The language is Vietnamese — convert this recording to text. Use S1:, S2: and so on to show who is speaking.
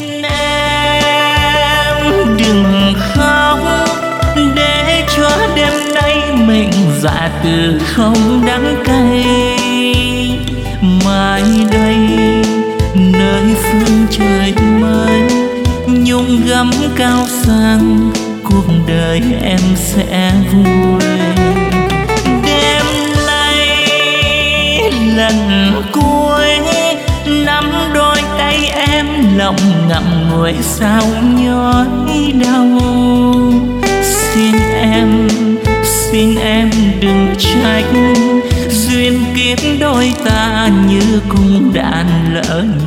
S1: Xin em đừng khóc, để cho đêm nay mình dạ từ không đắng cay. Mai đây nơi phương trời mới nhung gấm cao sang, cuộc đời em sẽ vui. Đêm nay lần cuối nắm đôi tay em, lòng ngậm ngùi sao nhói đau. Xin em đừng trách, duyên kiếp đôi ta như cung đàn lỡ